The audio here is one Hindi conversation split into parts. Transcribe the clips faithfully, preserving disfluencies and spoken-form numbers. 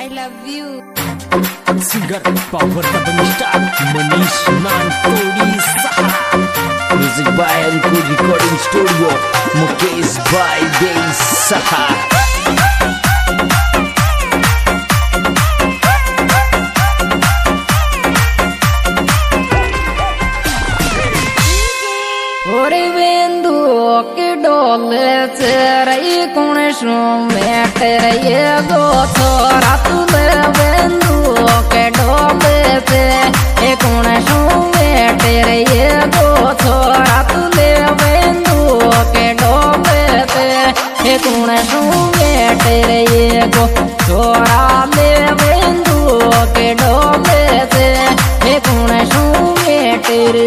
I love you. Singer power star Manish Nantodi Saha. Music by Ankur Recording Studio. Mukesh by Day Saha. डोले चरई कौन सो बैठ ये दो थोड़ा तुले बेंदू के डोले से ये कौन सो बैठ ये दो थोड़ा तुले बेंदू के डोले से ये कौन सो बैठ ये दो थोड़ा ले बेंदू के डोले से ये कौन सो बैठ रे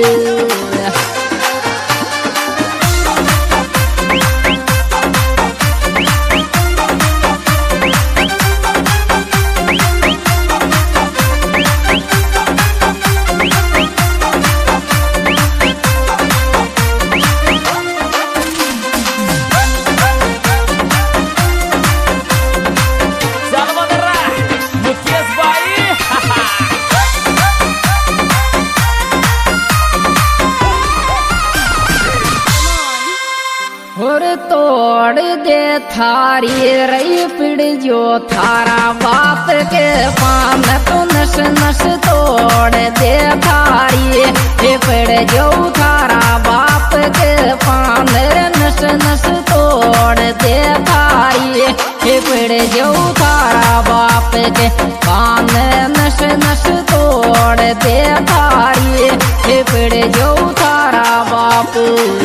तोड़ दे थारी रही पिड़ जो थारा बाप के पान तो नश नश तोड़ दे थारी ये पिड़ जो थारा बाप के पान नश नश तोड़ दे थारी ये पिड़ जो थारा बाप के पान नश नश तोड़ दे थारी ये पिड़ जो थारा बाप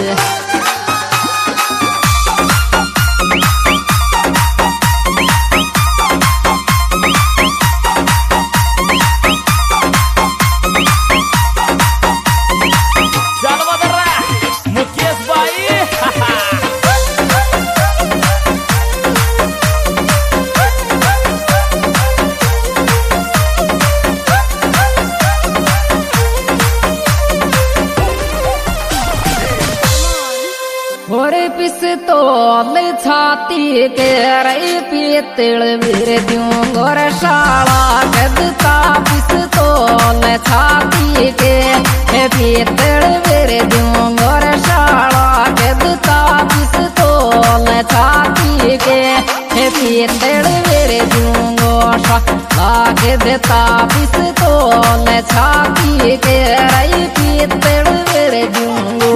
पिस्तौल छाती के रई पीतल वीर द्यों गोर शाला कदता पिस्तौल छाती के पीतल वीर द्यों गोर शाला कदता पिस्तौल छाती के पीतल वीर द्यों गोशा लागदता पिस्तौल छाती के रई पीतल वीर द्यों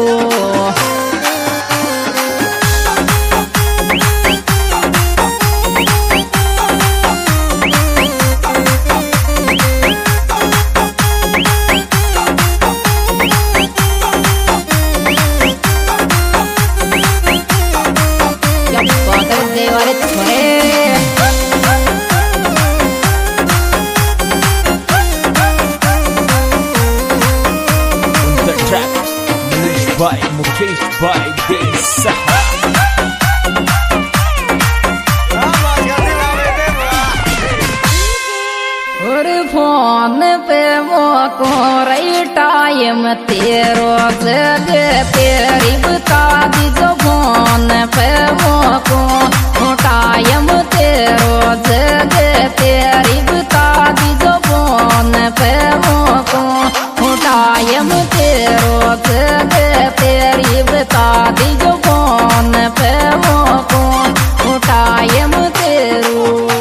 by Mukesh by Day Saha. और फोन पे मोको रही टाइम तेरो जग तेरी बता दी जो फोन पे मोको टाइम तेरो जग तेरी बता दी जो फोन पे मोको टाइम तेरो जग तेरी बता दी जो फोन पे मोको टाइम तेरो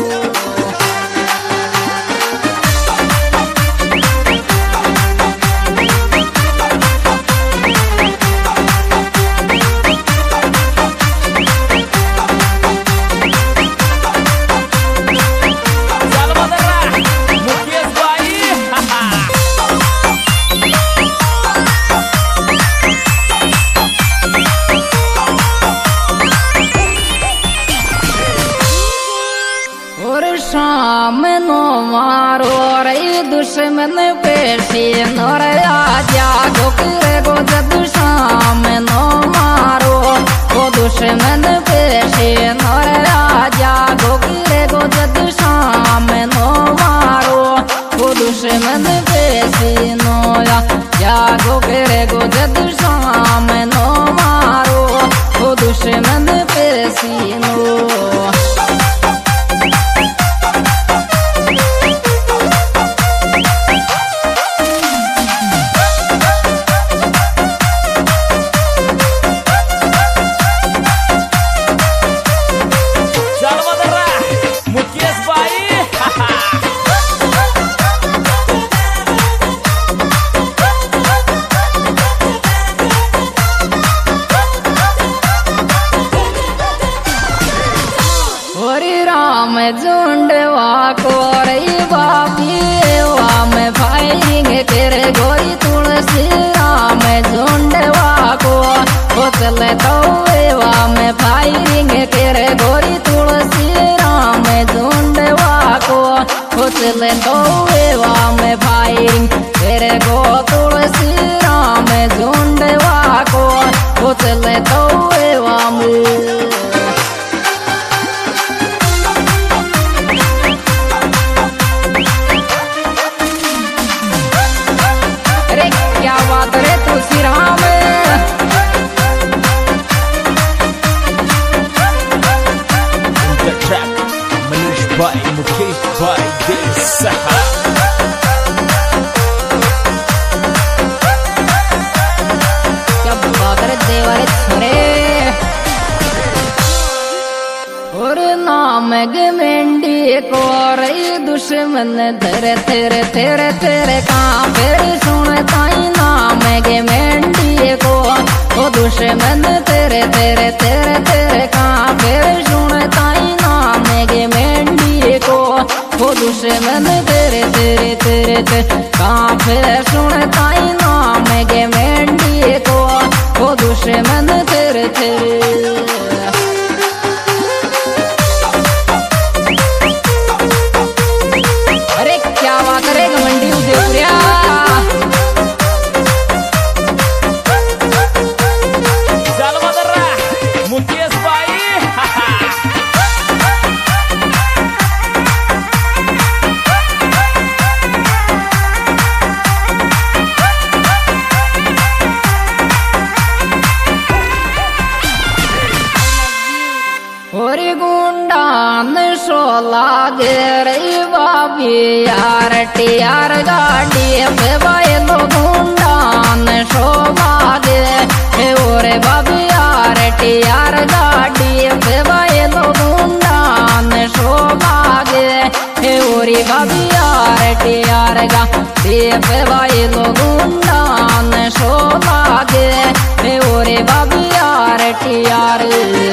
शाम नो मारो रही दुश्मन पेशी नोर आजा गोकरे गो जद शाम नो मारो वो दुश्मन पेशी नोर आजा गोकरे गो जद शाम नो मारो वो दुश्मन पेशी नोया या गोकरे गो जद शाम नो मारो वो दुश्मन पेशी नो चले तो एवा में फायरिंग करे गोरी तुलसी राम झुंडवा को हो चले तो एवा में फायरिंग करे गो तुलसी राम झुंडवा को हो चले तो एवा में। अरे क्या बात रे तुलसी राम मनीष भाई मुकेश भाई देसहा क्या बात रे देवरे छोरे और नाम गमेंडी को रही दुश्मन तेरे तेरे तेरे तेरे कहाँ फिर सुनता ही नाम गमेंडी को ओ दुश्मन तेरे तेरे तेरे तेरे कहाँ फिर सुनता ही नाम गमेंडी को ओ दुश्मन तेरे तेरे तेरे तेरे कहाँ फिर सुनता ही नाम गमेंडी को ओ दुश्मन तेरे तेरे। अरे क्या बात करे घमंडी उदयपुरिया मुकेश भाई और गुंडान सोला गे रही बाबी यार टियार गाड़ी पे बायलो गुंडान सोला गे और बाबी यार टियार गाड़ी पे बायलो गुंडान सोला गे और बाबी यार टियार गाड़ी पे बायलो गुंडान सोला गे और बाबी यार टियार।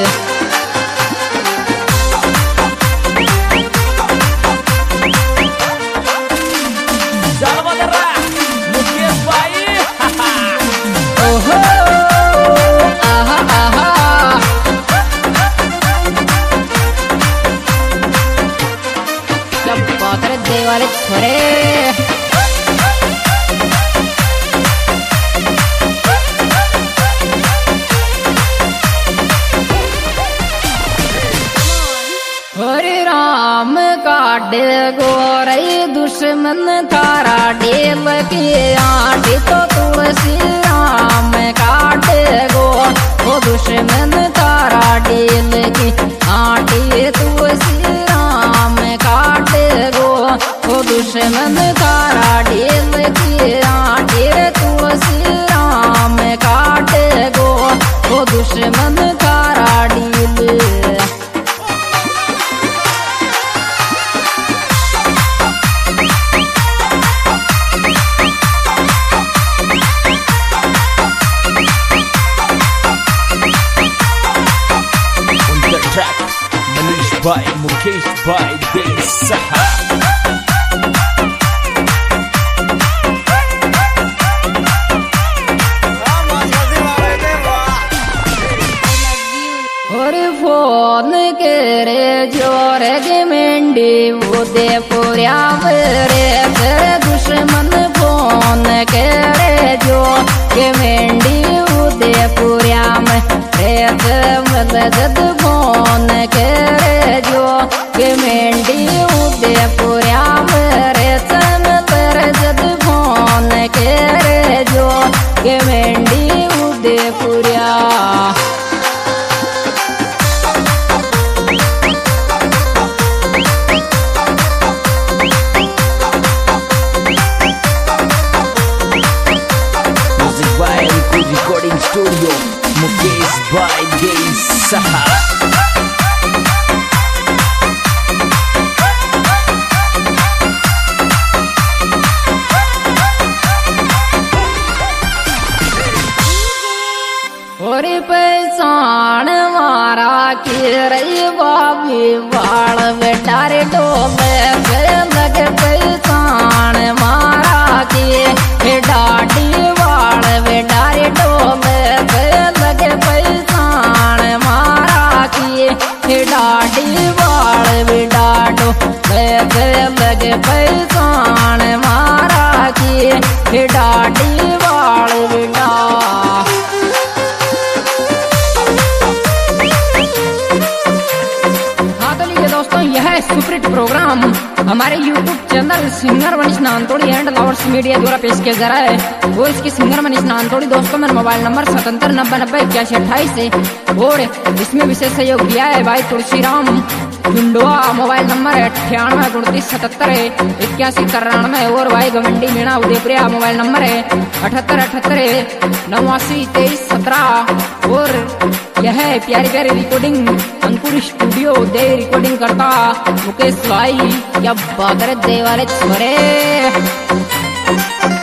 देवाले छोरे हरे राम काट गोरई दुश्मन थारा डेल की आटी तो तुलसी राम काट गो वो दुश्मन थारा डेल की आटी तुलसी राम काट गो वो दुश्मन थारा डेल की आटी तुलसी राम काट गो वो दुश्मन थारा डेल। मनीष भाई मुकेश भाई देसहा और फोन के रे जोर गमेंडी उदयपुरिया रे तेरे दुश्मन फोन के रे जो गमेंडी उदयपुरिया में रेत मदद फोन के रे जो गमेंडी उदयपुरिया में रेत मदद फोन के रे जो गमेंडी Udaipuriya. Recording Studio Mukesh by Desaha लगे पहचान मारा की हे डाडी वाल बेटा। हाँ तो लीजिए दोस्तों, यह सुपरहिट प्रोग्राम हमारे YouTube channel singer Manish Nantodi and lovers media द्वारा पेश किया जा रहा है। और इसके सिंगर मनीष नानतोड़ी दोस्तों मेरा मोबाइल नंबर सतहत्तर नब्बे नब्बे इक्यासी अट्ठाईस है। और इसमें विशेष सहयोग किया है भाई तुलसीराम झुंडुआ, मोबाइल नंबर है अठानवे उनतीस सतहत्तर इक्यासी तिरानवे। और भाई गवंडी मीणा उदयप्रिया, मोबाइल नंबर है अठहत्तर अठहत्तर नवासी तेईस सत्रह। और यह प्यारी प्यारी रिकॉर्डिंग अंकुर स्टूडियो दे रिकॉर्डिंग करता मुकेश भाई, क्या बात है दे वाले छोरे।